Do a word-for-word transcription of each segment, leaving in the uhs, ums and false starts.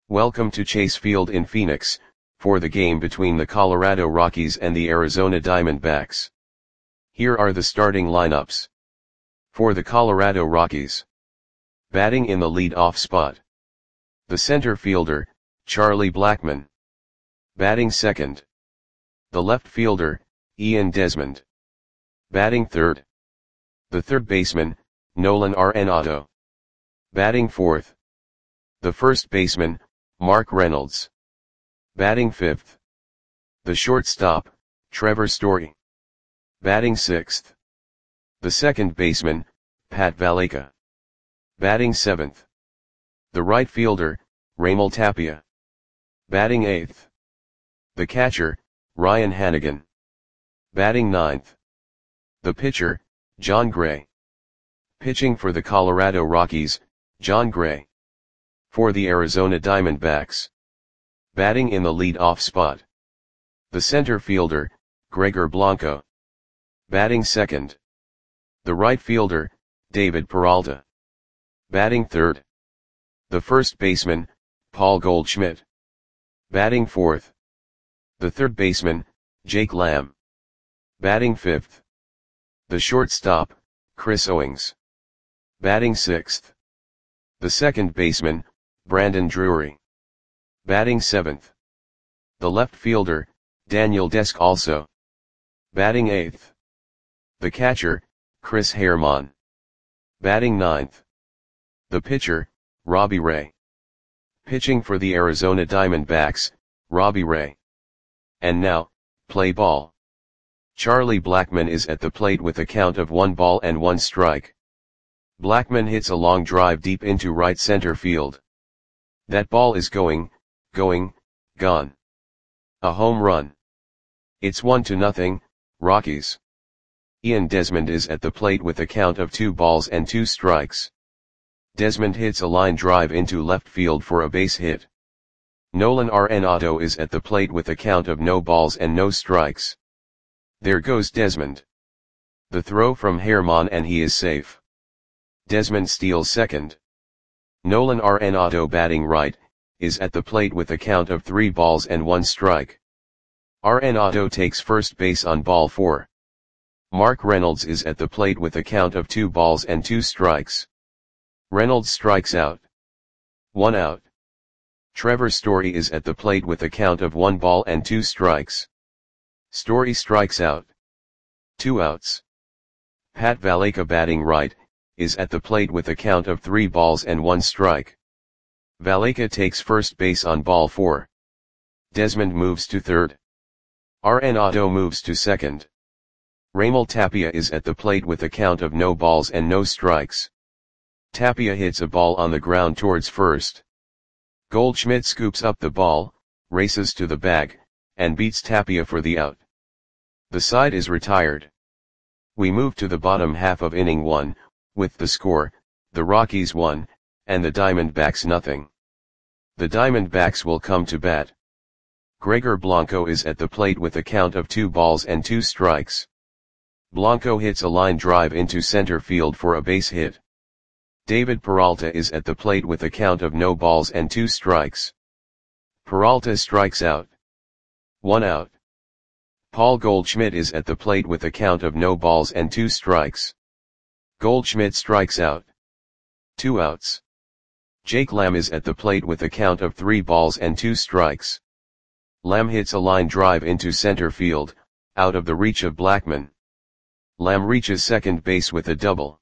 Welcome to Chase Field in Phoenix, for the game between the Colorado Rockies and the Arizona Diamondbacks. Here are the starting lineups. For the Colorado Rockies. Batting in the lead-off spot. The center fielder, Charlie Blackmon. Batting second. The left fielder, Ian Desmond. Batting third. The third baseman, Nolan Arenado. Batting fourth. The first baseman, Mark Reynolds. Batting fifth. The shortstop, Trevor Story. Batting sixth. The second baseman, Pat Valaika. Batting seventh. The right fielder, Raimel Tapia. Batting eighth. The catcher, Ryan Hanigan. Batting ninth. The pitcher, Jon Gray. Pitching for the Colorado Rockies, Jon Gray. For the Arizona Diamondbacks. Batting in the lead-off spot. The center fielder, Gregor Blanco. Batting second. The right fielder, David Peralta. Batting third. The first baseman, Paul Goldschmidt. Batting fourth. The third baseman, Jake Lamb. Batting fifth. The shortstop, Chris Owings. Batting sixth. The second baseman, Brandon Drury. Batting seventh. The left fielder, Daniel Descalso. Batting eighth. The catcher, Chris Herrmann. Batting ninth. The pitcher, Robbie Ray. Pitching for the Arizona Diamondbacks, Robbie Ray. And now, play ball. Charlie Blackmon is at the plate with a count of one ball and one strike. Blackmon hits a long drive deep into right center field. That ball is going, going, gone. A home run. It's one to nothing, Rockies. Ian Desmond is at the plate with a count of two balls and two strikes. Desmond hits a line drive into left field for a base hit. Nolan Arenado is at the plate with a count of no balls and no strikes. There goes Desmond. The throw from Herrmann and he is safe. Desmond steals second. Nolan Arenado, batting right, is at the plate with a count of three balls and one strike. Arenado takes first base on ball four. Mark Reynolds is at the plate with a count of two balls and two strikes. Reynolds strikes out. One out. Trevor Story is at the plate with a count of one ball and two strikes. Story strikes out. Two outs. Pat Valaika, batting right, is at the plate with a count of three balls and one strike. Valaika takes first base on ball four. Desmond moves to third. Arenado moves to second. Raimel Tapia is at the plate with a count of no balls and no strikes. Tapia hits a ball on the ground towards first. Goldschmidt scoops up the ball, races to the bag, and beats Tapia for the out. The side is retired. We move to the bottom half of inning one, with the score, the Rockies one, and the Diamondbacks nothing. The Diamondbacks will come to bat. Gregor Blanco is at the plate with a count of two balls and two strikes. Blanco hits a line drive into center field for a base hit. David Peralta is at the plate with a count of no balls and two strikes. Peralta strikes out. One out. Paul Goldschmidt is at the plate with a count of no balls and two strikes. Goldschmidt strikes out. Two outs. Jake Lamb is at the plate with a count of three balls and two strikes. Lamb hits a line drive into center field, out of the reach of Blackmon. Lamb reaches second base with a double.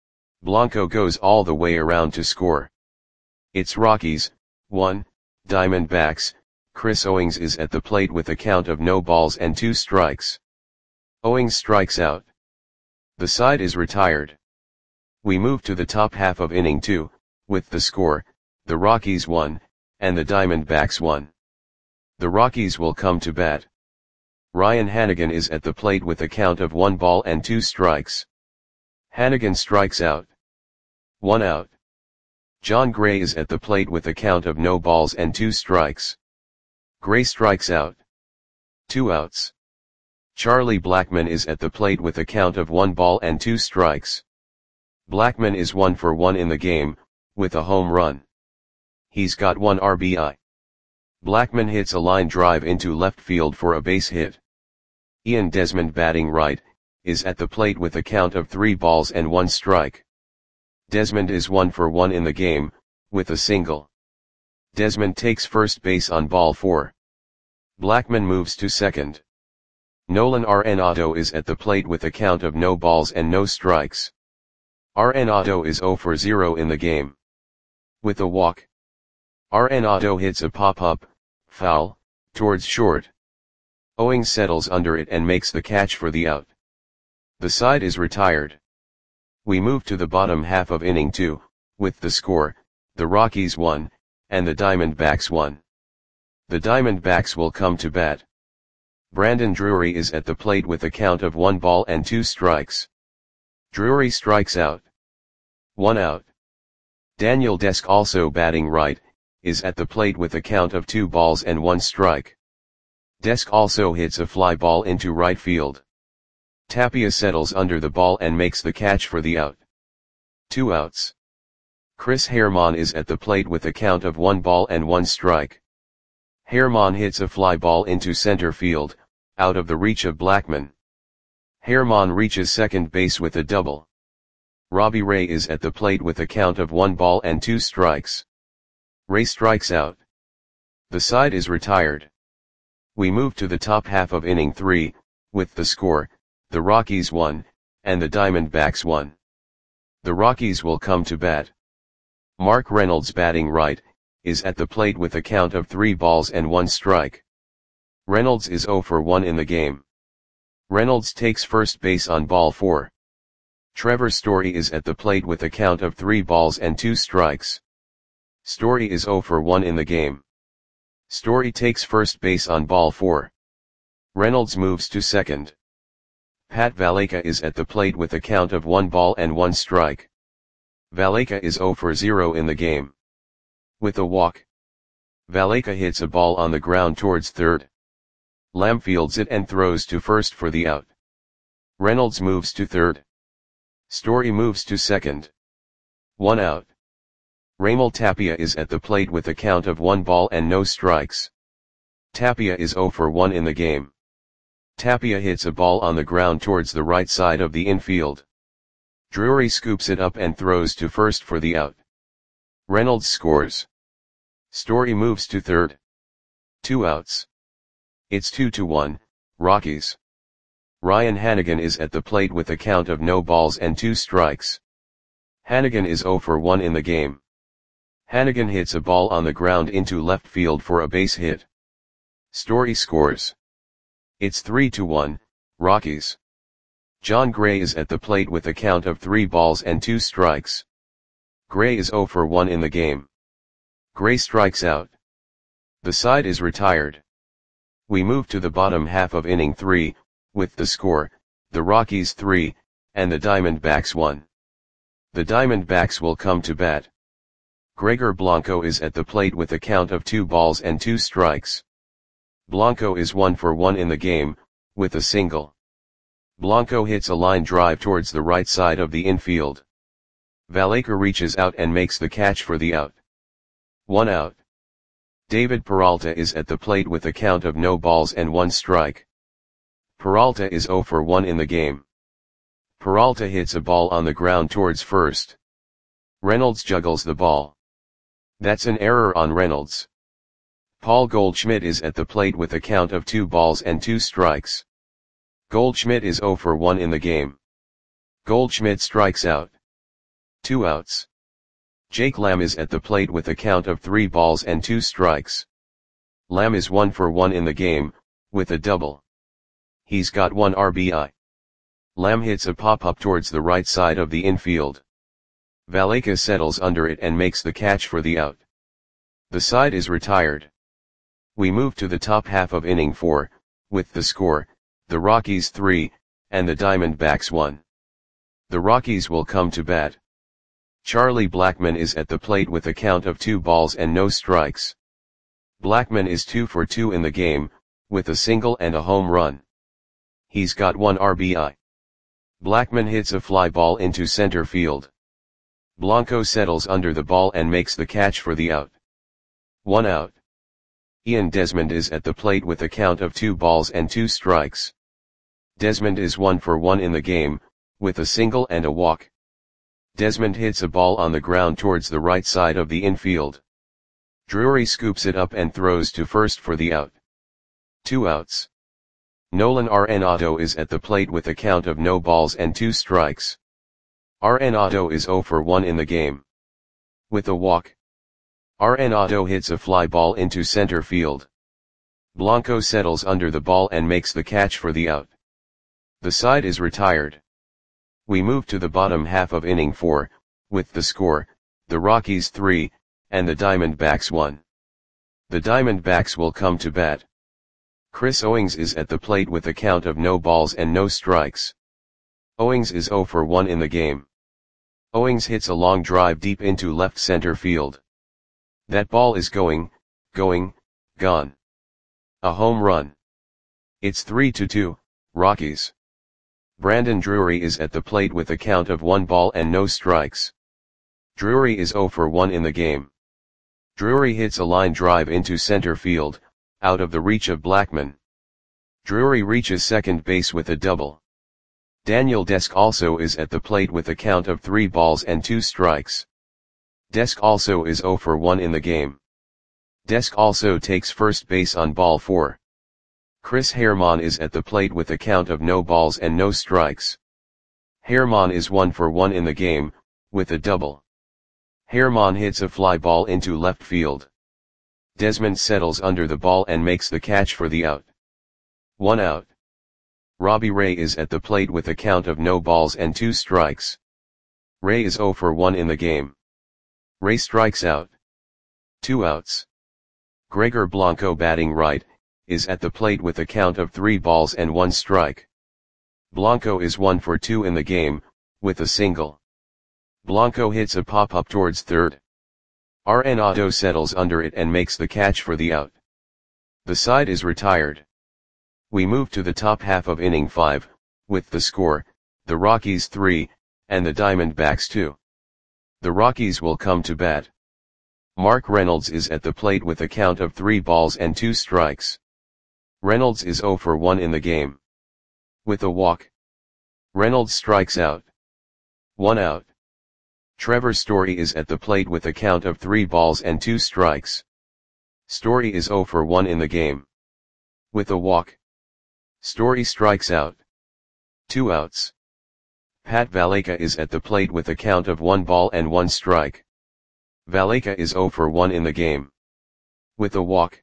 Blanco goes all the way around to score. It's Rockies, one, Diamondbacks. Chris Owings is at the plate with a count of no balls and two strikes. Owings strikes out. The side is retired. We move to the top half of inning two, with the score, the Rockies one, and the Diamondbacks one. The Rockies will come to bat. Ryan Hanigan is at the plate with a count of one ball and two strikes. Hanigan strikes out. One out. Jon Gray is at the plate with a count of no balls and two strikes. Gray strikes out. Two outs. Charlie Blackmon is at the plate with a count of one ball and two strikes. Blackmon is one for one in the game, with a home run. He's got one R B I. Blackmon hits a line drive into left field for a base hit. Ian Desmond, batting right, is at the plate with a count of three balls and one strike. Desmond is one for one in the game, with a single. Desmond takes first base on ball four. Blackmon moves to second. Nolan Arenado is at the plate with a count of no balls and no strikes. Arenado is zero for zero in the game. With a walk, Arenado hits a pop-up, foul, towards short. Owings settles under it and makes the catch for the out. The side is retired. We move to the bottom half of inning two, with the score, the Rockies one, and the Diamondbacks one. The Diamondbacks will come to bat. Brandon Drury is at the plate with a count of one ball and two strikes. Drury strikes out. One out. Daniel Desk, also batting right, is at the plate with a count of two balls and one strike. Desk also hits a fly ball into right field. Tapia settles under the ball and makes the catch for the out. Two outs. Chris Herrmann is at the plate with a count of one ball and one strike. Herrmann hits a fly ball into center field, out of the reach of Blackmon. Herrmann reaches second base with a double. Robbie Ray is at the plate with a count of one ball and two strikes. Ray strikes out. The side is retired. We move to the top half of inning three, with the score, the Rockies one, and the Diamondbacks one. The Rockies will come to bat. Mark Reynolds, batting right, is at the plate with a count of three balls and one strike. Reynolds is zero for one in the game. Reynolds takes first base on ball four. Trevor Story is at the plate with a count of three balls and two strikes. Story is zero for one in the game. Story takes first base on ball four. Reynolds moves to second. Pat Valaika is at the plate with a count of one ball and one strike. Valaika is zero for zero in the game. With a walk, Valaika hits a ball on the ground towards third. Lamb fields it and throws to first for the out. Reynolds moves to third. Story moves to second. One out. Raimel Tapia is at the plate with a count of one ball and no strikes. Tapia is zero for one in the game. Tapia hits a ball on the ground towards the right side of the infield. Drury scoops it up and throws to first for the out. Reynolds scores. Story moves to third. Two outs. It's two to one, Rockies. Ryan Hanigan is at the plate with a count of no balls and two strikes. Hanigan is zero for one in the game. Hanigan hits a ball on the ground into left field for a base hit. Story scores. It's three to one, Rockies. John Gray is at the plate with a count of three balls and two strikes. Gray is zero for one in the game. Gray strikes out. The side is retired. We move to the bottom half of inning three, with the score, the Rockies three, and the Diamondbacks one. The Diamondbacks will come to bat. Gregor Blanco is at the plate with a count of two balls and two strikes. Blanco is one for one in the game, with a single. Blanco hits a line drive towards the right side of the infield. Valaika reaches out and makes the catch for the out. One out. David Peralta is at the plate with a count of no balls and one strike. Peralta is zero for one in the game. Peralta hits a ball on the ground towards first. Reynolds juggles the ball. That's an error on Reynolds. Paul Goldschmidt is at the plate with a count of two balls and two strikes. Goldschmidt is zero for one in the game. Goldschmidt strikes out. Two outs. Jake Lamb is at the plate with a count of three balls and two strikes. Lamb is one for one in the game, with a double. He's got one R B I. Lamb hits a pop-up towards the right side of the infield. Valaika settles under it and makes the catch for the out. The side is retired. We move to the top half of inning four, with the score, the Rockies three, and the Diamondbacks one. The Rockies will come to bat. Charlie Blackmon is at the plate with a count of two balls and no strikes. Blackmon is two for two in the game, with a single and a home run. He's got one R B I. Blackmon hits a fly ball into center field. Blanco settles under the ball and makes the catch for the out. One out. Ian Desmond is at the plate with a count of two balls and two strikes. Desmond is one for one in the game, with a single and a walk. Desmond hits a ball on the ground towards the right side of the infield. Drury scoops it up and throws to first for the out. Two outs. Nolan Arenado is at the plate with a count of no balls and two strikes. Arenado is zero for one in the game. With a walk. Arenado hits a fly ball into center field. Blanco settles under the ball and makes the catch for the out. The side is retired. We move to the bottom half of inning four, with the score, the Rockies three, and the Diamondbacks one. The Diamondbacks will come to bat. Chris Owings is at the plate with a count of no balls and no strikes. Owings is zero for one in the game. Owings hits a long drive deep into left center field. That ball is going, going, gone. A home run. It's three to two, Rockies. Brandon Drury is at the plate with a count of one ball and no strikes. Drury is zero for one in the game. Drury hits a line drive into center field, out of the reach of Blackmon. Drury reaches second base with a double. Daniel Desk also is at the plate with a count of three balls and two strikes. Desk also is zero for one in the game. Desk also takes first base on ball four. Chris Herrmann is at the plate with a count of no balls and no strikes. Herrmann is one for one in the game, with a double. Herrmann hits a fly ball into left field. Desmond settles under the ball and makes the catch for the out. One out. Robbie Ray is at the plate with a count of no balls and two strikes. Ray is zero for one in the game. Ray strikes out. Two outs. Gregor Blanco, batting right, is at the plate with a count of three balls and one strike. Blanco is one for two in the game, with a single. Blanco hits a pop-up towards third. Arenado settles under it and makes the catch for the out. The side is retired. We move to the top half of inning five, with the score, the Rockies three, and the Diamondbacks two. The Rockies will come to bat. Mark Reynolds is at the plate with a count of three balls and two strikes. Reynolds is zero for one in the game. With a walk. Reynolds strikes out. One out. Trevor Story is at the plate with a count of three balls and two strikes. Story is zero for one in the game. With a walk. Story strikes out. Two outs. Pat Valaika is at the plate with a count of one ball and one strike. Valaika is zero for one in the game. With a walk.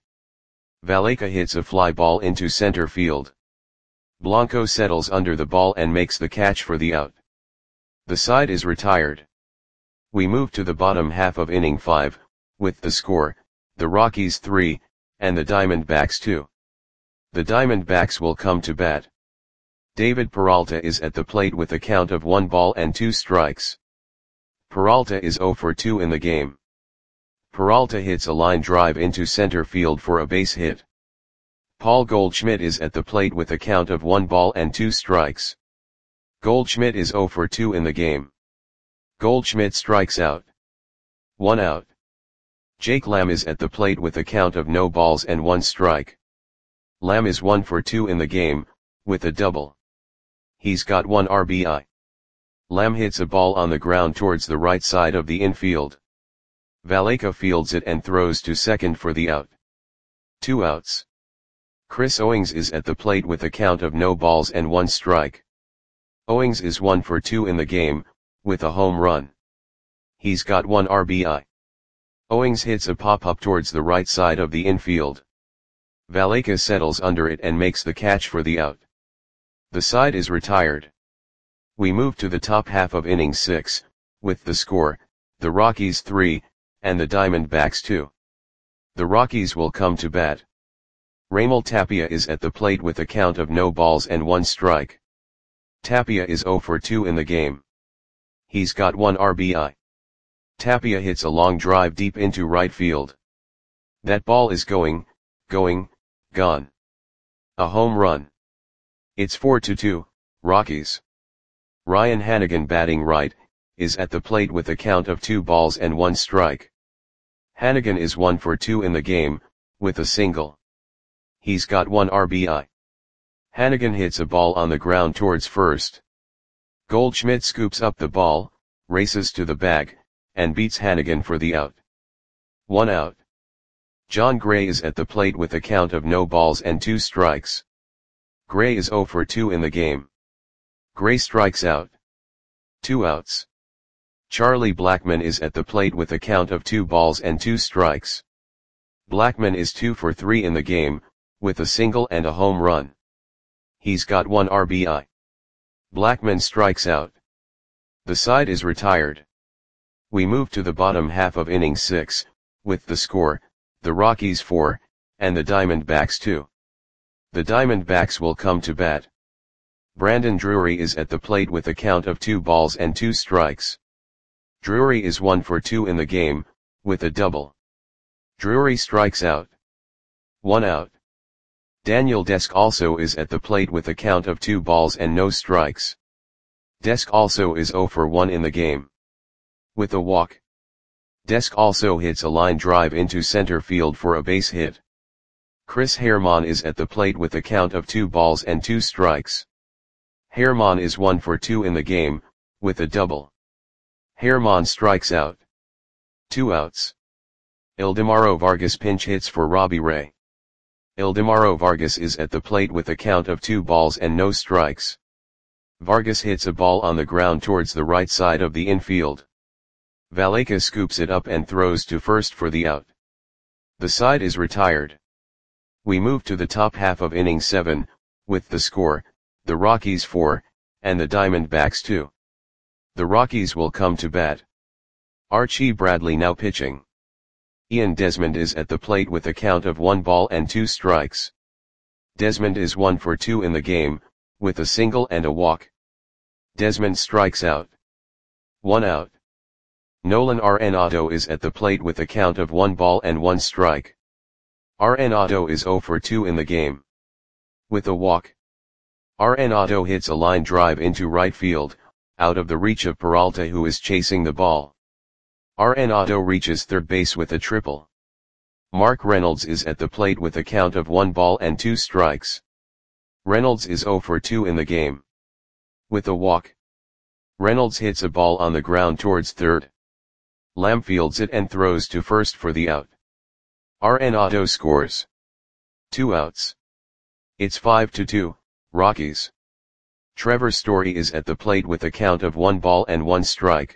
Valaika hits a fly ball into center field. Blanco settles under the ball and makes the catch for the out. The side is retired. We move to the bottom half of inning five, with the score, the Rockies three, and the Diamondbacks two. The Diamondbacks will come to bat. David Peralta is at the plate with a count of one ball and two strikes. Peralta is zero for two in the game. Peralta hits a line drive into center field for a base hit. Paul Goldschmidt is at the plate with a count of one ball and two strikes. Goldschmidt is zero for two in the game. Goldschmidt strikes out. One out. Jake Lamb is at the plate with a count of no balls and one strike. Lamb is one for two in the game, with a double. He's got one R B I. Lamb hits a ball on the ground towards the right side of the infield. Valaika fields it and throws to second for the out. Two outs. Chris Owings is at the plate with a count of no balls and one strike. Owings is one for two in the game, with a home run. He's got one R B I. Owings hits a pop-up towards the right side of the infield. Valaika settles under it and makes the catch for the out. The side is retired. We move to the top half of inning six, with the score, the Rockies three, and the Diamondbacks two. The Rockies will come to bat. Raimel Tapia is at the plate with a count of no balls and one strike. Tapia is zero for two in the game. He's got one R B I. Tapia hits a long drive deep into right field. That ball is going, going, gone. A home run. It's four to two, Rockies. Ryan Hanigan, batting right, is at the plate with a count of two balls and one strike. Hannigan is one for two in the game, with a single. He's got one R B I. Hannigan hits a ball on the ground towards first. Goldschmidt scoops up the ball, races to the bag, and beats Hannigan for the out. One out. John Gray is at the plate with a count of no balls and two strikes. Gray is zero for two in the game. Gray strikes out. Two outs. Charlie Blackmon is at the plate with a count of two balls and two strikes. Blackmon is two for three in the game, with a single and a home run. He's got one R B I. Blackmon strikes out. The side is retired. We move to the bottom half of inning six, with the score, the Rockies four, and the Diamondbacks two. The Diamondbacks will come to bat. Brandon Drury is at the plate with a count of two balls and two strikes. Drury is one for two in the game, with a double. Drury strikes out. One out. Daniel Desk also is at the plate with a count of two balls and no strikes. Desk also is zero for one in the game. With a walk. Desk also hits a line drive into center field for a base hit. Chris Herrmann is at the plate with a count of two balls and two strikes. Herrmann is one for two in the game, with a double. Herrmann strikes out. Two outs. Ildemaro Vargas pinch hits for Robbie Ray. Ildemaro Vargas is at the plate with a count of two balls and no strikes. Vargas hits a ball on the ground towards the right side of the infield. Valaika scoops it up and throws to first for the out. The side is retired. We move to the top half of inning seven, with the score, the Rockies four, and the Diamondbacks two. The Rockies will come to bat. Archie Bradley now pitching. Ian Desmond is at the plate with a count of one ball and two strikes. Desmond is one for two in the game, with a single and a walk. Desmond strikes out. One out. Nolan Arenado is at the plate with a count of one ball and one strike. Arenado is zero for two in the game. With a walk. Arenado hits a line drive into right field, out of the reach of Peralta, who is chasing the ball. Arenado reaches third base with a triple. Mark Reynolds is at the plate with a count of one ball and two strikes. Reynolds is zero for two in the game. With a walk. Reynolds hits a ball on the ground towards third. Lamb fields it and throws to first for the out. Arenado scores. Two outs. It's five to two, Rockies. Trevor Story is at the plate with a count of one ball and one strike.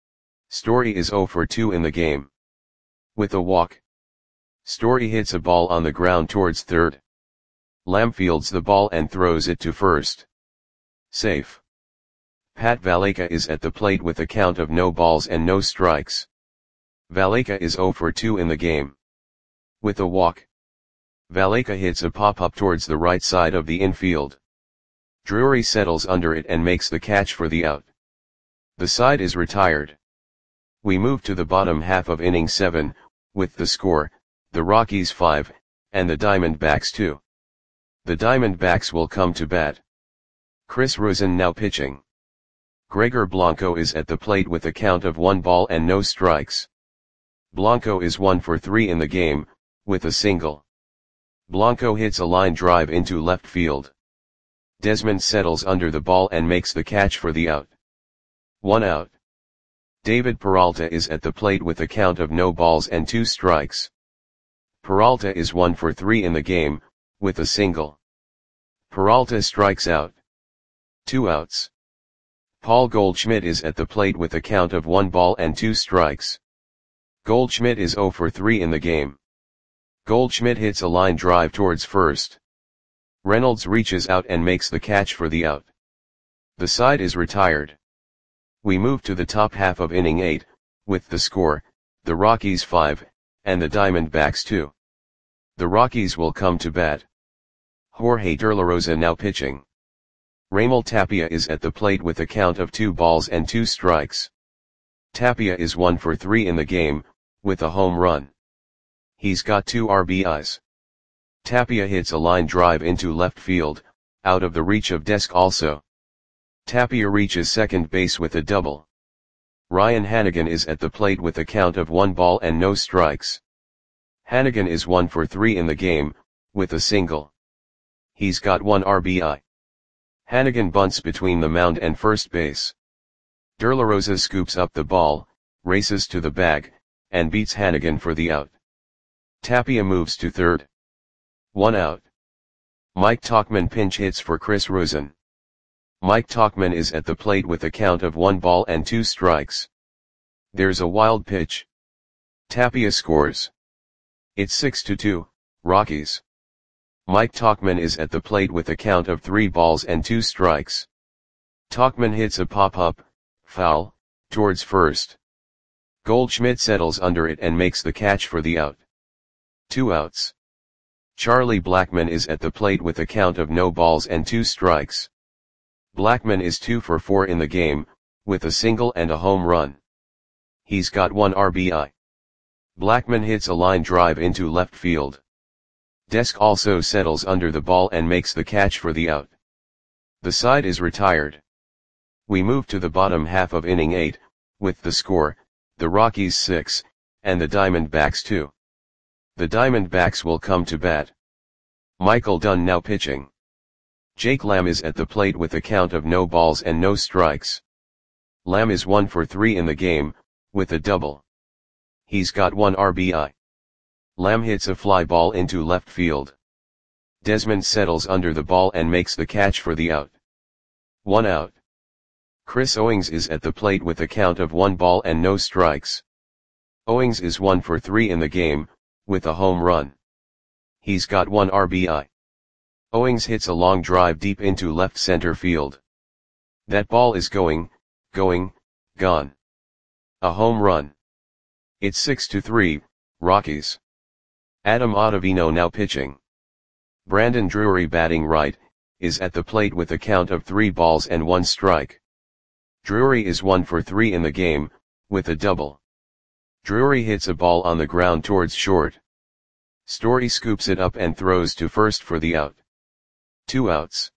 Story is zero for two in the game. With a walk. Story hits a ball on the ground towards third. Lamb fields the ball and throws it to first. Safe. Pat Valaika is at the plate with a count of no balls and no strikes. Valaika is zero for two in the game. With a walk. Valaika hits a pop-up towards the right side of the infield. Drury settles under it and makes the catch for the out. The side is retired. We move to the bottom half of inning seven, with the score, the Rockies five, and the Diamondbacks two. The Diamondbacks will come to bat. Chris Rosen now pitching. Gregor Blanco is at the plate with a count of one ball and no strikes. Blanco is one for three in the game, with a single. Blanco hits a line drive into left field. Desmond settles under the ball and makes the catch for the out. One out. David Peralta is at the plate with a count of no balls and two strikes. Peralta is one for three in the game, with a single. Peralta strikes out. Two outs. Paul Goldschmidt is at the plate with a count of one ball and two strikes. Goldschmidt is zero for three in the game. Goldschmidt hits a line drive towards first. Reynolds reaches out and makes the catch for the out. The side is retired. We move to the top half of inning eight, with the score, the Rockies five, and the Diamondbacks two. The Rockies will come to bat. Jorge De La Rosa now pitching. Raimel Tapia is at the plate with a count of two balls and two strikes. Tapia is one for three in the game, with a home run. He's got two R B Is. Tapia hits a line drive into left field, out of the reach of Desk also. Tapia reaches second base with a double. Ryan Hanigan is at the plate with a count of one ball and no strikes. Hanigan is one for three in the game, with a single. He's got one R B I. Hanigan bunts between the mound and first base. De La Rosa scoops up the ball, races to the bag, and beats Hanigan for the out. Tapia moves to third. One out. Mike Tauchman pinch hits for Chris Rosen. Mike Tauchman is at the plate with a count of one ball and two strikes. There's a wild pitch. Tapia scores. It's six to two, Rockies. Mike Tauchman is at the plate with a count of three balls and two strikes. Tauchman hits a pop-up, foul, towards first. Goldschmidt settles under it and makes the catch for the out. Two outs. Charlie Blackmon is at the plate with a count of no balls and two strikes. Blackmon is two for four in the game, with a single and a home run. He's got one R B I. Blackmon hits a line drive into left field. Desk also settles under the ball and makes the catch for the out. The side is retired. We move to the bottom half of inning eight, with the score, the Rockies six, and the Diamondbacks two. The Diamondbacks will come to bat. Michael Dunn now pitching. Jake Lamb is at the plate with a count of no balls and no strikes. Lamb is one for three in the game, with a double. He's got one R B I. Lamb hits a fly ball into left field. Desmond settles under the ball and makes the catch for the out. One out. Chris Owings is at the plate with a count of one ball and no strikes. Owings is one for three in the game, with a home run. He's got one R B I. Owings hits a long drive deep into left center field. That ball is going, going, gone. A home run. It's six to three, Rockies. Adam Ottavino now pitching. Brandon Drury batting right, is at the plate with a count of three balls and one strike. Drury is one for three in the game, with a double. Drury hits a ball on the ground towards short. Story scoops it up and throws to first for the out. Two outs.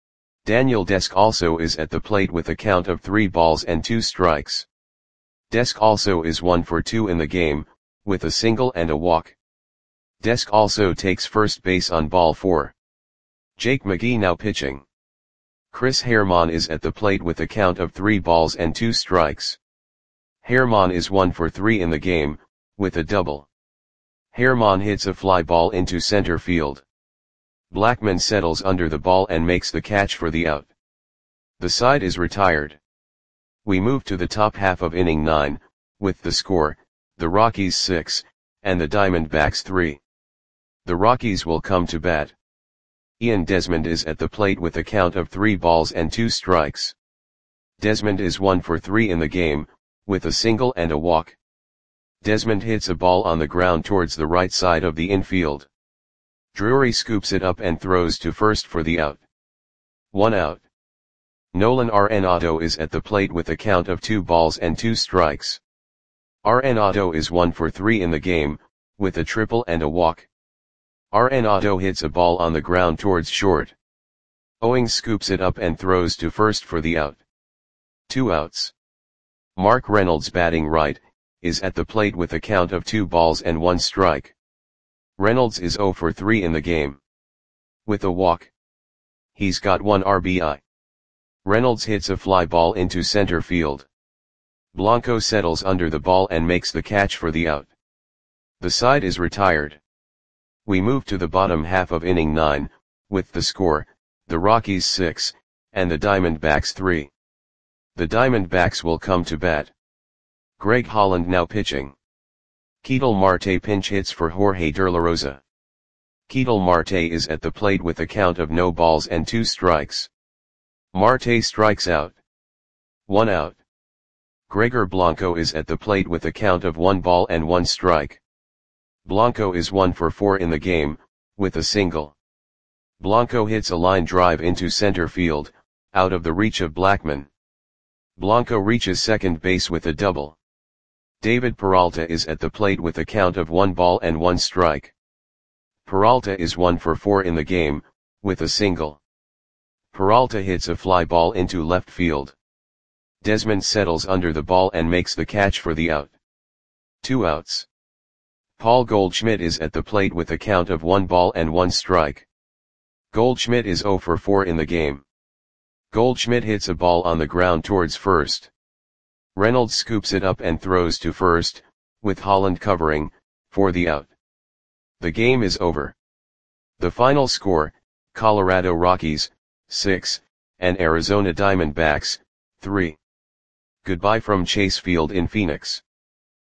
Daniel Desk also is at the plate with a count of three balls and two strikes. Desk also is one for two in the game, with a single and a walk. Desk also takes first base on ball four. Jake McGee now pitching. Chris Herrmann is at the plate with a count of three balls and two strikes. Herrmann is one for three in the game, with a double. Herrmann hits a fly ball into center field. Blackmon settles under the ball and makes the catch for the out. The side is retired. We move to the top half of inning nine, with the score, the Rockies six, and the Diamondbacks three. The Rockies will come to bat. Ian Desmond is at the plate with a count of three balls and two strikes. Desmond is one for three in the game, with a single and a walk. Desmond hits a ball on the ground towards the right side of the infield. Drury scoops it up and throws to first for the out. One out. Nolan Arenado is at the plate with a count of two balls and two strikes. Arenado is one for three in the game, with a triple and a walk. Arenado hits a ball on the ground towards short. Owings scoops it up and throws to first for the out. Two outs. Mark Reynolds batting right, is at the plate with a count of two balls and one strike. Reynolds is zero for three in the game. With a walk. He's got one R B I. Reynolds hits a fly ball into center field. Blanco settles under the ball and makes the catch for the out. The side is retired. We move to the bottom half of inning nine, with the score, the Rockies six, and the Diamondbacks three. The Diamondbacks will come to bat. Greg Holland now pitching. Ketel Marte pinch hits for Jorge De La Rosa. Ketel Marte is at the plate with a count of no balls and two strikes. Marte strikes out. One out. Gregor Blanco is at the plate with a count of one ball and one strike. Blanco is one for four in the game, with a single. Blanco hits a line drive into center field, out of the reach of Blackmon. Blanco reaches second base with a double. David Peralta is at the plate with a count of one ball and one strike. Peralta is one for four in the game, with a single. Peralta hits a fly ball into left field. Desmond settles under the ball and makes the catch for the out. Two outs. Paul Goldschmidt is at the plate with a count of one ball and one strike. Goldschmidt is zero for four in the game. Goldschmidt hits a ball on the ground towards first. Reynolds scoops it up and throws to first, with Holland covering, for the out. The game is over. The final score, Colorado Rockies, six, and Arizona Diamondbacks, three. Goodbye from Chase Field in Phoenix.